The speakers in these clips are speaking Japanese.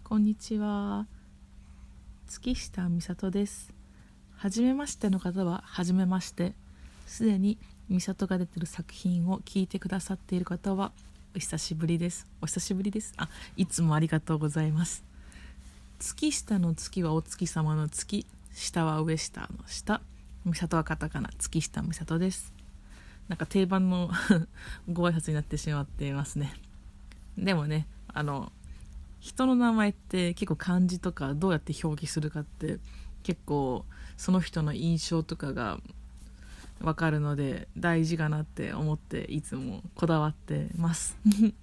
こんにちは。月下美里です。初めましての方は初めまして。すでに美里が出てる作品を聞いてくださっている方はお久しぶりです。いつもありがとうございます。月下の月はお月様の月、下は上下の下、美里はカタカナ、月下美里です。なんか定番のご挨拶になってしまっていますね。でもね、人の名前って結構漢字とかどうやって表記するかって結構その人の印象とかが分かるので大事かなって思っていつもこだわってます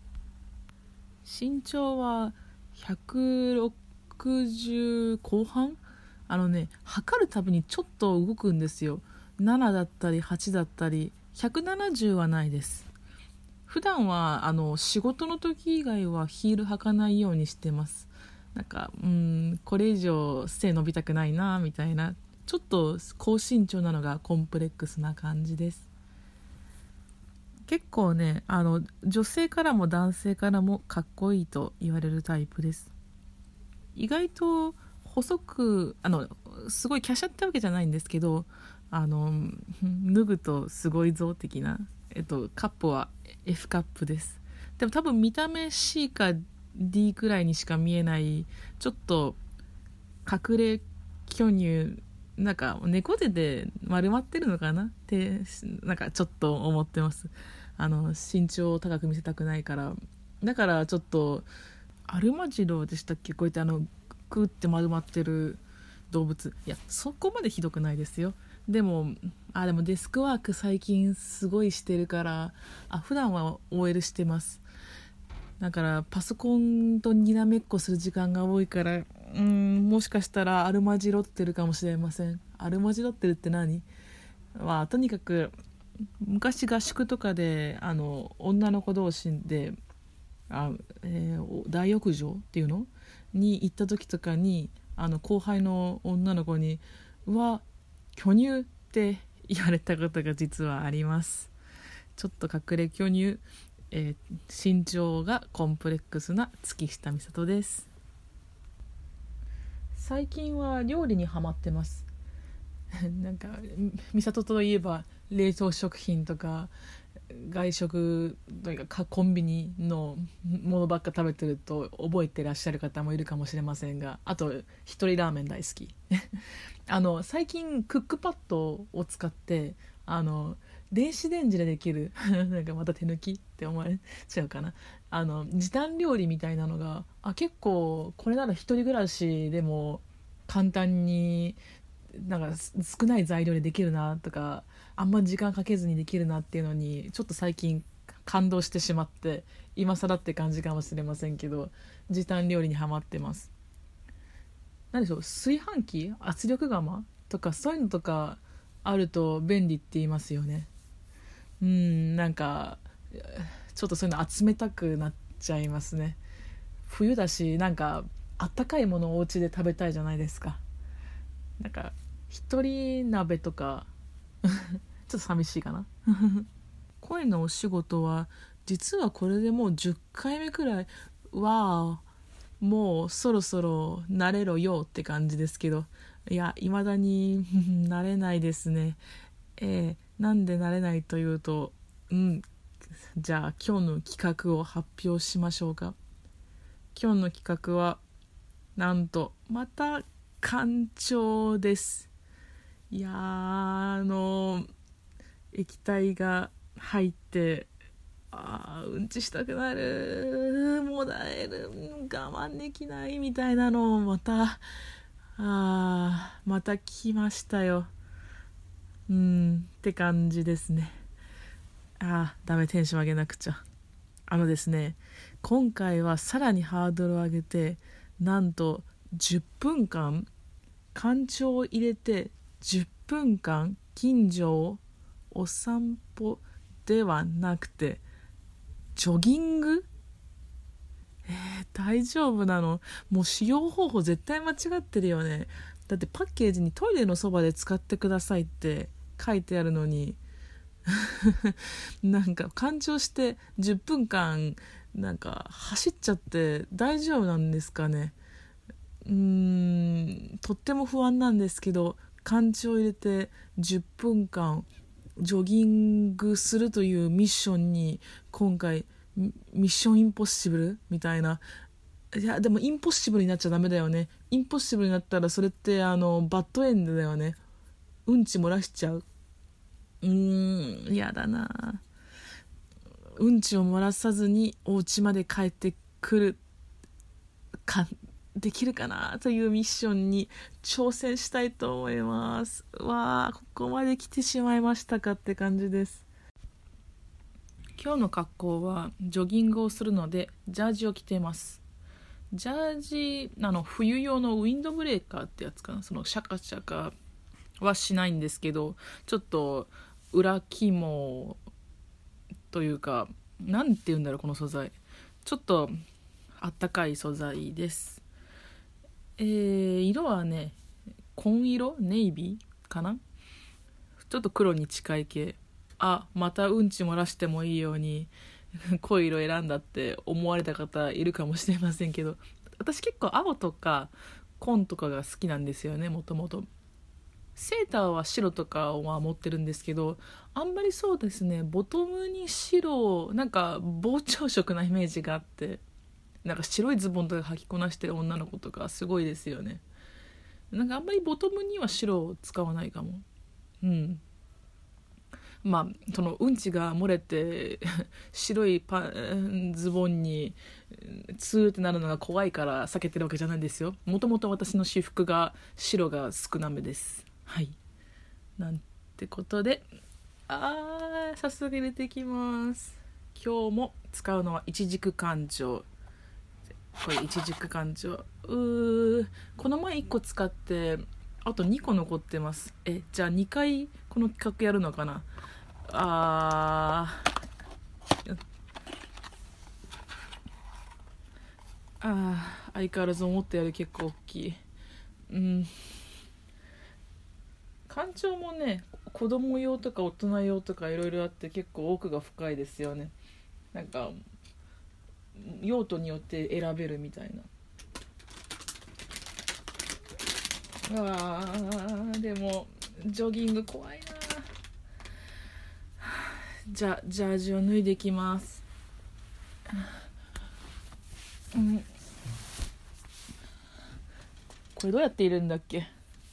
身長は160後半。測るたびにちょっと動くんですよ。7だったり8だったり170はないです。普段は仕事の時以外はヒール履かないようにしてます。これ以上背伸びたくないなみたいな、ちょっと高身長なのがコンプレックスな感じです。結構ね、女性からも男性からもかっこいいと言われるタイプです。意外と細くすごい華奢ってわけじゃないんですけど、脱ぐとすごい像的な、カップは F カップです。でも多分見た目 C か D くらいにしか見えない、ちょっと隠れ巨乳、猫背で丸まってるのかなってちょっと思ってます。身長を高く見せたくないから。だからちょっとアルマジロでしたっけ、こうやってグって丸まってる動物、いやそこまでひどくないですよ。でもデスクワーク最近すごいしてるから、普段は OL してます。だからパソコンとにらめっこする時間が多いから、もしかしたらアルマジロってるかもしれません。アルマジロってるって何？とにかく昔合宿とかで女の子同士で大浴場っていうのに行った時とかに後輩の女の子に巨乳って言われたことが実はあります。ちょっと隠れ巨乳、身長がコンプレックスな月下美里です。最近は料理にハマってます美里といえば冷凍食品とか外食というかコンビニのものばっか食べてると覚えてらっしゃる方もいるかもしれませんが、あと一人ラーメン大好き最近クックパッドを使って電子レンジでできるまた手抜きって思われちゃうかな、時短料理みたいなのが結構これなら一人暮らしでも簡単に少ない材料でできるなとか、あんま時間かけずにできるなっていうのにちょっと最近感動してしまって、今更って感じかもしれませんけど時短料理にハマってます。何でしょう、炊飯器、圧力釜とかそういうのとかあると便利って言いますよね。ちょっとそういうの集めたくなっちゃいますね。冬だしあったかいものをお家で食べたいじゃないですか。一人鍋とかちょっと寂しいかな声のお仕事は実はこれでもう10回目くらい。もうそろそろ慣れろよって感じですけど、未だに慣れないですね。なんで慣れないというと、じゃあ今日の企画を発表しましょうか。今日の企画はなんとまた干潮です。液体が入ってうんちしたくなる、もだえる、我慢できないみたいなのをまた来ましたよ。って感じですね。ダメ、テンション上げなくちゃ。ですね、今回はさらにハードルを上げて、なんと10分間干潮を入れて10分間近所をお散歩ではなくてジョギング。大丈夫なの？もう使用方法絶対間違ってるよね。だってパッケージにトイレのそばで使ってくださいって書いてあるのに干潮して10分間走っちゃって大丈夫なんですかね。 とっても不安なんですけど、感知を入れて10分間ジョギングするというミッションに今回ミッションインポッシブルみたいな。いやでもインポッシブルになっちゃダメだよね。インポッシブルになったらそれってバッドエンドだよね。うんち漏らしちゃう。やだな。うんちを漏らさずにお家まで帰ってくるかできるかなというミッションに挑戦したいと思います。わあ、ここまで来てしまいましたかって感じです。今日の格好はジョギングをするのでジャージを着ています。ジャージ冬用のウィンドブレーカーってやつかな。そのシャカシャカはしないんですけど、ちょっと裏肝というか、なんて言うんだろう、この素材ちょっとあったかい素材です。色はね紺色、ネイビーかな。ちょっと黒に近い系。またうんち漏らしてもいいように濃い色選んだって思われた方いるかもしれませんけど、私結構青とか紺とかが好きなんですよね。もともとセーターは白とかは持ってるんですけど、あんまりそうですね、ボトムに白、なんか膨張色なイメージがあって、なんか白いズボンとか履きこなしてる女の子とかすごいですよね。なんかあんまりボトムには白を使わないかも。そのうんちが漏れて白いズボンにツーってなるのが怖いから避けてるわけじゃないんですよ。もともと私の私服が白が少なめです。はい、なんてことで早速入れていきます。今日も使うのは一軸干潮。これ一軸干潮、この前1個使ってあと2個残ってます。じゃあ2回この企画やるのかな。相変わらず思ったより結構大きい。干潮もね、子供用とか大人用とかいろいろあって結構奥が深いですよね。なんか用途によって選べるみたいな。でもジョギング怖いな。ジャージを脱いでいきます。これどうやって入れるんだっけ。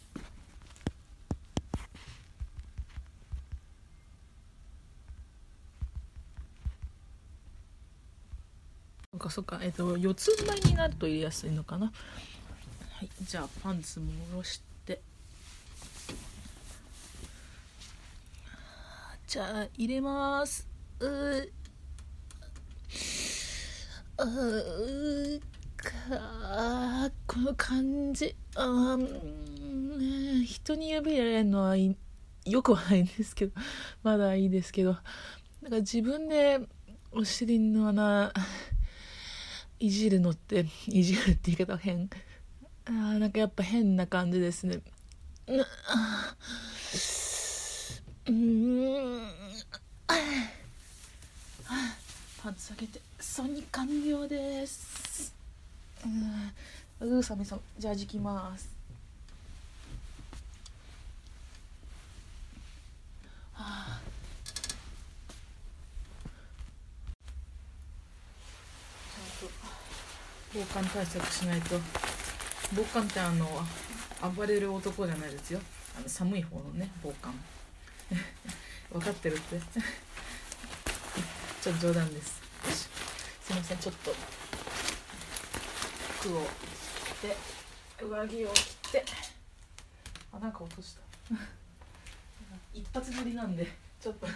そっか四つん這いになると入れやすいのかな。はい、じゃあパンツも下ろして、じゃあ入れます。この感じ、人に指入れるのはよくはないんですけど、まだいいですけど、なんか自分でお尻の穴いじるって言い方は変。なんかやっぱ変な感じですね。パンツ下げてソニ完了です。寒い。じゃあ着きます。防寒対策しないと。防寒って暴れる男じゃないですよ。寒い方のね防寒分かってるってちょっと冗談です。すいません、ちょっと服を着て上着を着てなんか落とした一発撮りなんでちょっと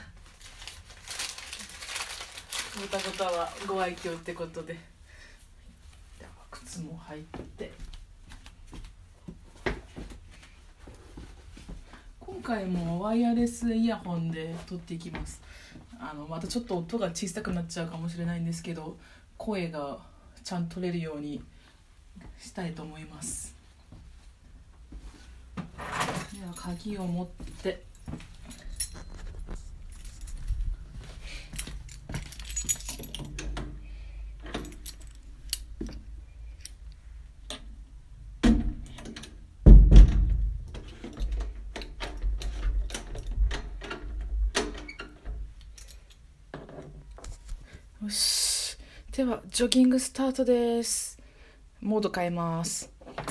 ごたごたはご愛嬌ってことで、では靴も履いて、今回もワイヤレスイヤホンで撮っていきます。またちょっと音が小さくなっちゃうかもしれないんですけど、声がちゃんと取れるようにしたいと思います。では鍵を持ってよし、ではジョギングスタートです。モード変えます。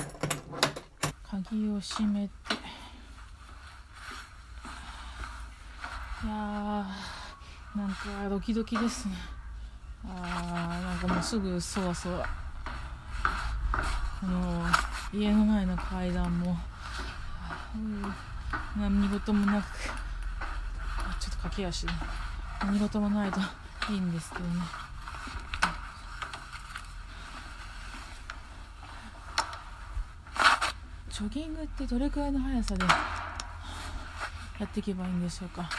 鍵を閉めて、いやーなんかドキドキですね。なんかもうすぐそわそわ、家の前の階段も何事もなく、ちょっと駆け足で何事もないといいんですけどね。ジョギングってどれくらいの速さでやっていけばいいんでしょうか。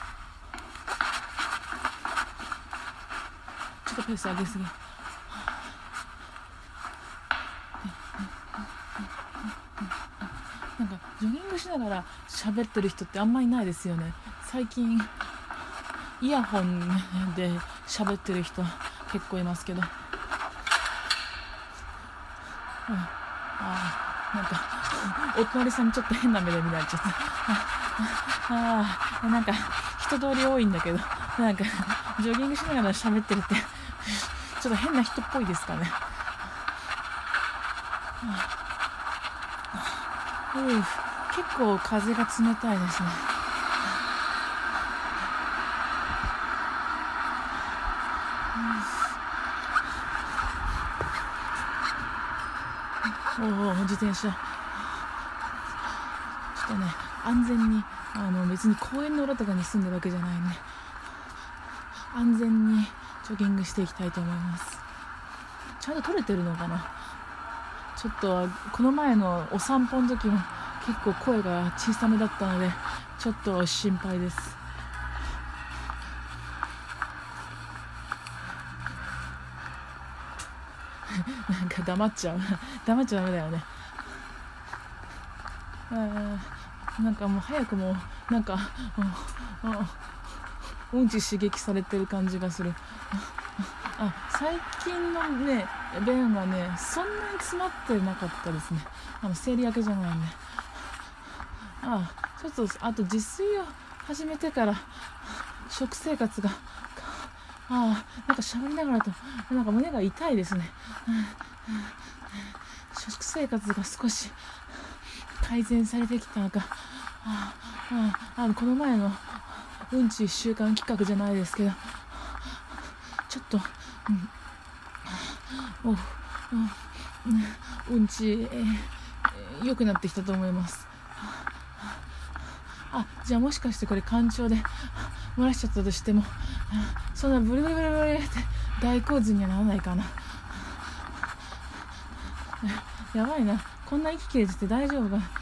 ちょっとペース上げすぎ。なんかジョギングしながら喋ってる人ってあんまりいないですよね。最近イヤホンで喋ってる人結構いますけど、なんかお隣さんにちょっと変な目で見られちゃったなんか人通り多いんだけど、なんかジョギングしながら喋ってるってちょっと変な人っぽいですかね。結構風が冷たいですね。自転車ちょっとね、安全に別に公園の裏とかに住んでるわけじゃないんで、安全にジョギングしていきたいと思います。ちゃんと撮れてるのかな。ちょっとこの前のお散歩の時も結構声が小さめだったのでちょっと心配です。なんか黙っちゃダメだよね。なんかもう早くもなんかうんち刺激されてる感じがする。最近のね便がねそんなに詰まってなかったですね。生理明けじゃないんで。ちょっとあと自炊を始めてから食生活がなんか喋りながらとなんか胸が痛いですね。食生活が少し改善されてきたのか、この前のうんち1週間企画じゃないですけど、ちょっとうんち良くなってきたと思います。じゃあもしかしてこれ干潮で漏らしちゃったとしてもそんなブリブリブリブリって大洪水にはならないかな。やばいな、こんな息切れてて大丈夫かな。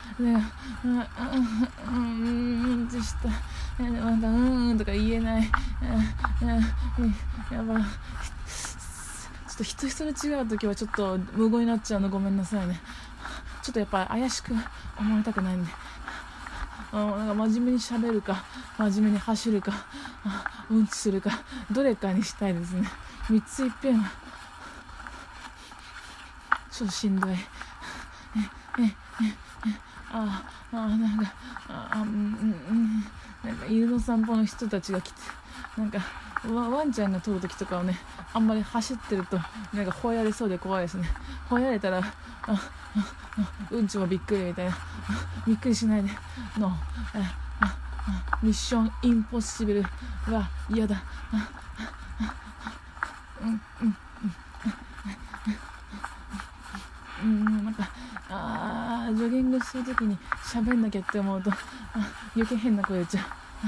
ってしたなんかとか言えない。やばい。ちょっと人それ違う時はちょっと無言になっちゃうのごめんなさいね。ちょっとやっぱ怪しく思われたくないんで、なんか真面目に喋るか真面目に走るかうんちするかどれかにしたいですね。3ついっぺんはちょっとしんどい。なんか犬の散歩の人たちが来て、なんかワンちゃんが通るときとかはね、あんまり走ってるとなんか吠えられそうで怖いですね。吠えられたらうんちもびっくりみたいな。びっくりしないでのミッションインポッシブルは嫌だ。なんかジョギングするときに喋んなきゃって思うと余計変な声出ちゃう。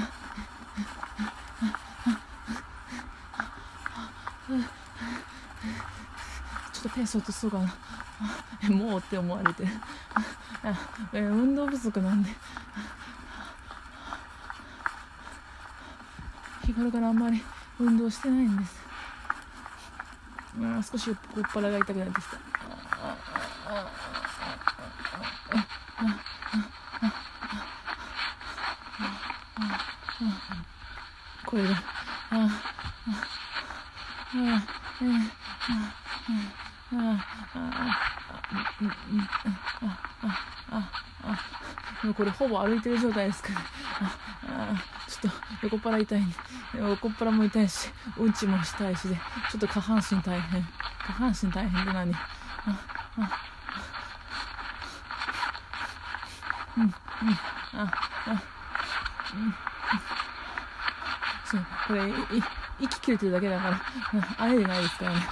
ちょっとペース落とそうかな。もうって思われて運動不足なんで日頃からあんまり運動してないんです。少しこっ腹が痛くなってきた。声がもうこれほぼ歩いてる状態ですからちょっと横っ腹痛いんでおこっぱらも痛いし、うんちもしたいしで、ちょっと下半身大変で何、そうこれ息切れてるだけだからあれでないですからね。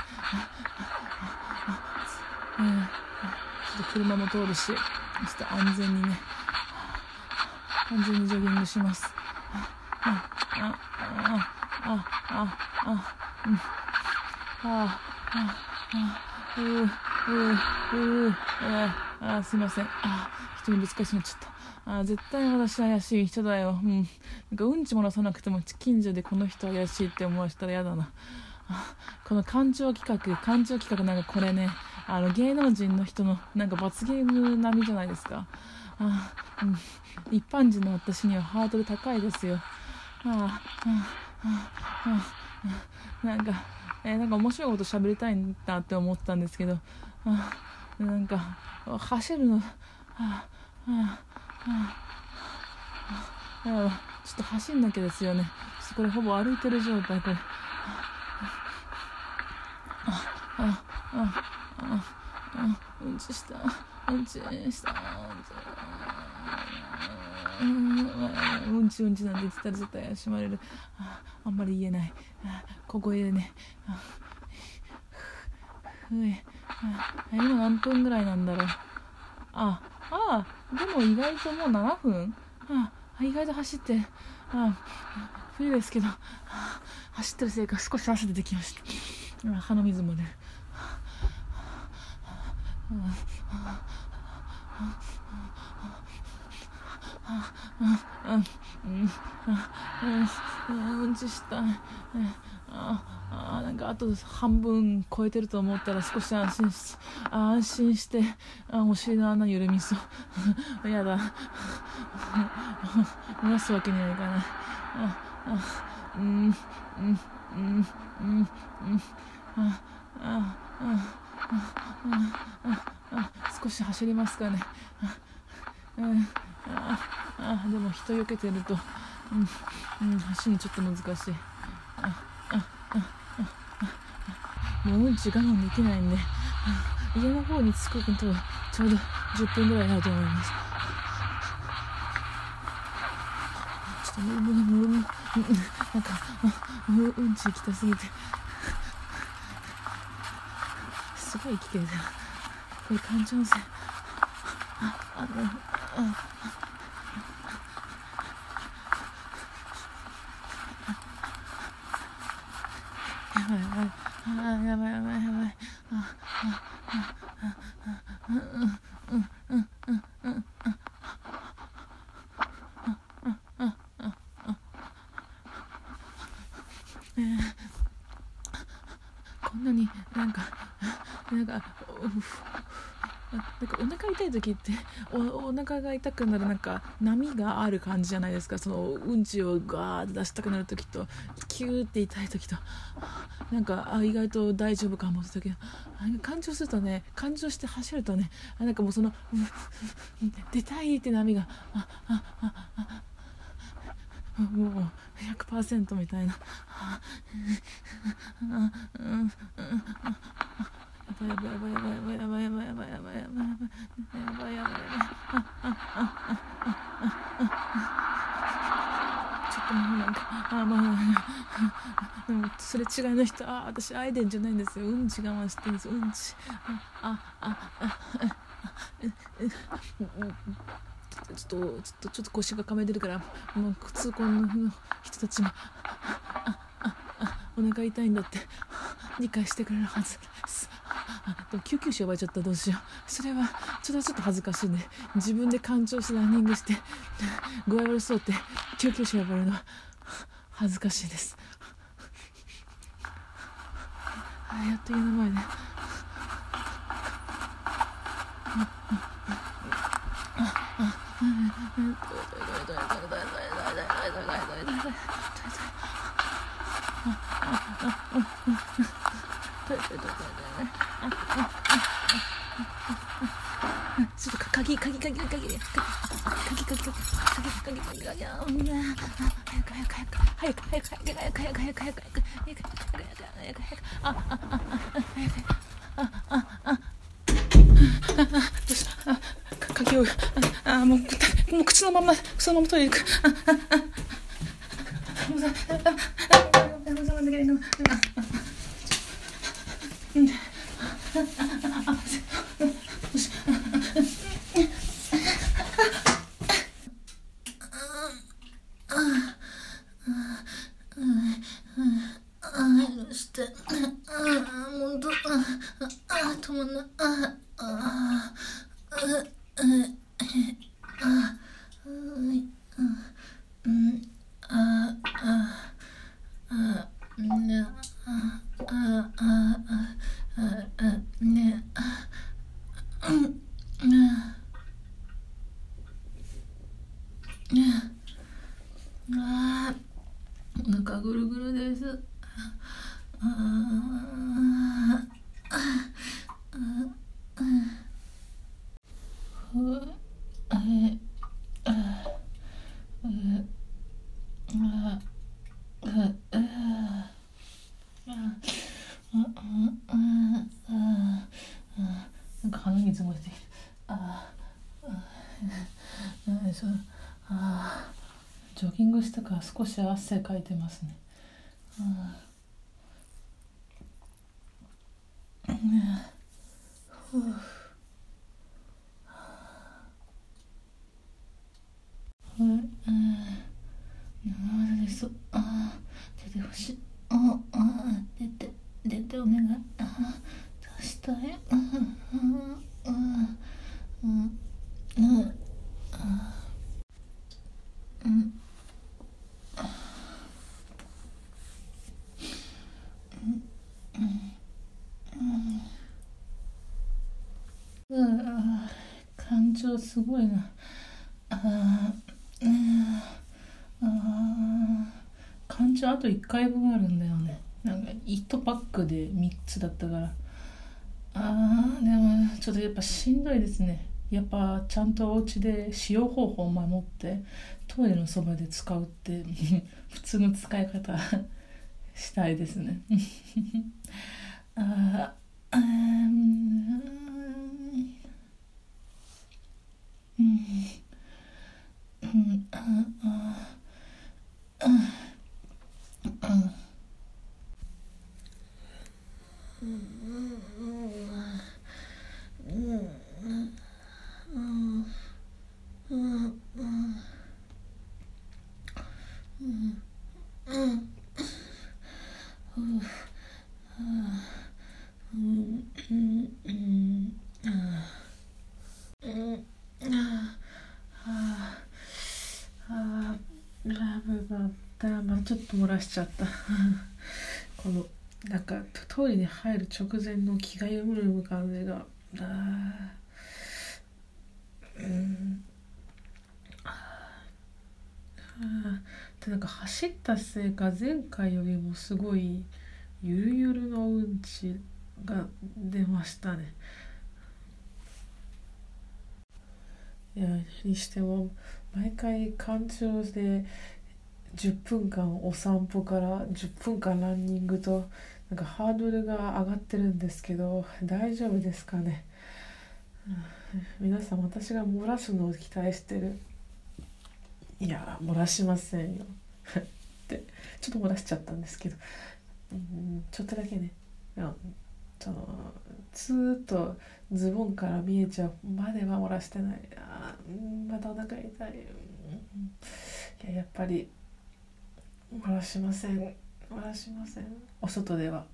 ちょっと車も通るし、ちょっと安全にジョギングします。すいません。人にぶつかりそうになっちゃった。絶対私怪しい人だよ。なんかうんちも出さなくても近所でこの人怪しいって思わせたら嫌だな。この感情企画なんかこれね、芸能人の人のなんか罰ゲーム並みじゃないですか。一般人の私にはハードル高いですよ。なんか面白いこと喋りたいんだって思ったんですけど、なんか走るのちょっと走んなきゃですよね。これほぼ歩いてる状態。これうんちしたうんちなんて言ったら絶対怪しまれる。あんまり言えない。小声でね。今何分ぐらいなんだろう。でも意外ともう7分。意外と走って冬ですけど走ってるせいか少し汗出てきました。鼻水も出る。うんちしたい。なんかあと半分超えてると思ったら少し安心してお尻の穴緩みそうやだ漏らすわけにはいかない。少し走りますかね。でも人避けてると走るのちょっと難しい。もううんち我慢できないんで家の方に着くとちょうど10分ぐらいだと思います。ちょっとなんかうんち行きたすぎてすごい息切れた。これ感情線やばい。こんなになんかお腹痛い時ってお腹が痛くなるなんか波がある感じじゃないですか。そのうんちをガーッと出したくなる時とキューって痛い時となんか意外と大丈夫かもって時感情して走るとねなんかもうその出たいって波がもう 100% みたいなやばいちょっともうなんかでもそれ違いの人私アイデンじゃないんですよ。うんち我慢してるんです。うんちちょっと腰がかめてるからもう通行の人たちもお腹痛いんだって理解してくれるはずです。でも救急車呼ばれちゃったらどうしよう。それはちょっと恥ずかしいね。自分で感情してランニングして具合悪そうって救急車呼ばれるのは恥ずかしいです。やっと家の前でちょっと鍵をもう靴のままトイレ行く。お腹ぐるぐるです。なんか鼻水も出てきて、ジョギングしたから少し汗かいてますね。出てほしい。出てお願い。出したい。感情すごいな。感情あと1回分あるんだよね。なんか1パックで3つだったから。でもちょっとやっぱしんどいですね。やっぱちゃんとお家で使用方法を守ってトイレのそばで使うって普通の使い方したいですね。ちょっと漏らしちゃったこのなんかトイレに入る直前の気が緩む感じがでなんか走ったせいか前回よりもすごいゆるゆるのうんちが出ましたね。いやにしても毎回環状で10分間お散歩から10分間ランニングとなんかハードルが上がってるんですけど大丈夫ですかね。皆さん私が漏らすのを期待してる。いや漏らしませんよってちょっと漏らしちゃったんですけど、ちょっとだけねずーっとズボンから見えちゃうまでは漏らしてない。まだお腹痛い。やっぱり漏らしませんお外では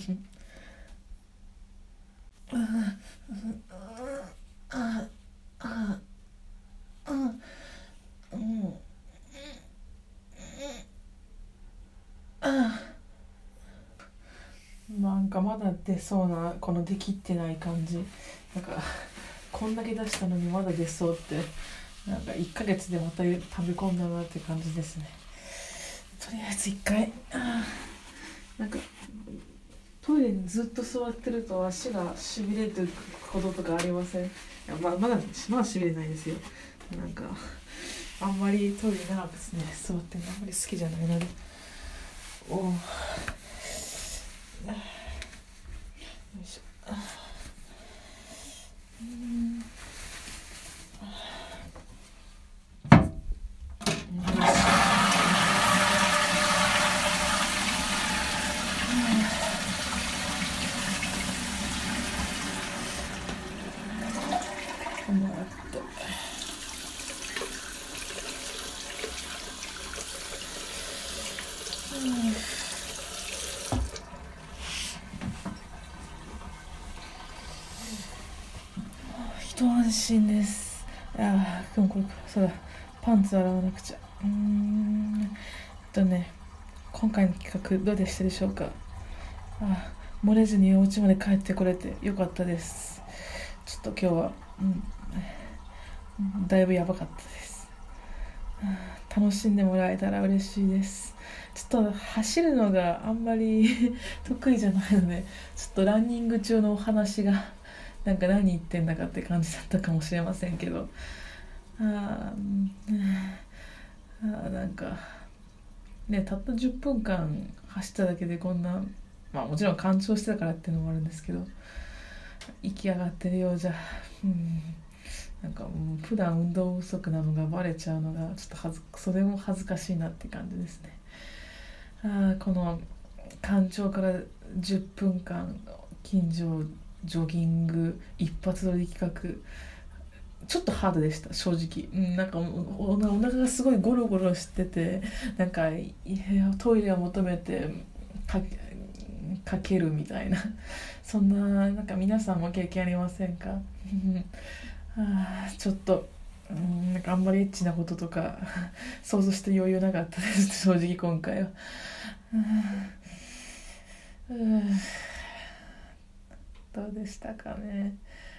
なんかまだ出そうなこの出きってない感じ。なんかこんだけ出したのにまだ出そうってなんか1ヶ月でまた食べ込んだなって感じですね。とりあえず1回なんかトイレにずっと座ってると足がしびれてることとかありません？いや、まだしびれないですよ。なんかあんまりトイレ長くですね座ってるのあんまり好きじゃないので、およいしょ。一安心です。でもこれそうだ、パンツ洗わなくちゃ。今回の企画どうでしたでしょうか？漏れずにお家まで帰ってこれてよかったです。ちょっと今日は、だいぶやばかったです。楽しんでもらえたら嬉しいです。ちょっと走るのがあんまり得意じゃないので、ちょっとランニング中のお話がなんか何言ってんだかって感じだったかもしれませんけど、なんかね、たった10分間走っただけでこんな、もちろん干潮してたからっていうのもあるんですけど、息上がってるようじゃ、なんかもう普段運動不足なのがバレちゃうのがちょっとそれも恥ずかしいなって感じですね。この干潮から10分間近所ジョギング一発撮り企画、ちょっとハードでした正直。なんかお腹がすごいゴロゴロしてて、なんかトイレを求めてかけるみたいなそんな、なんか皆さんも経験ありませんか？ちょっとなんかあんまりエッチなこととか想像して余裕なかったです正直今回は。どうでしたかね。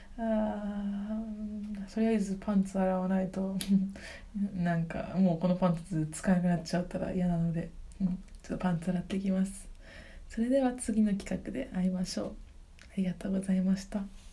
とりあえずパンツ洗わないとなんかもうこのパンツ使えなくなっちゃったら嫌なので、ちょっとパンツ洗ってきます。それでは次の企画で会いましょう。ありがとうございました。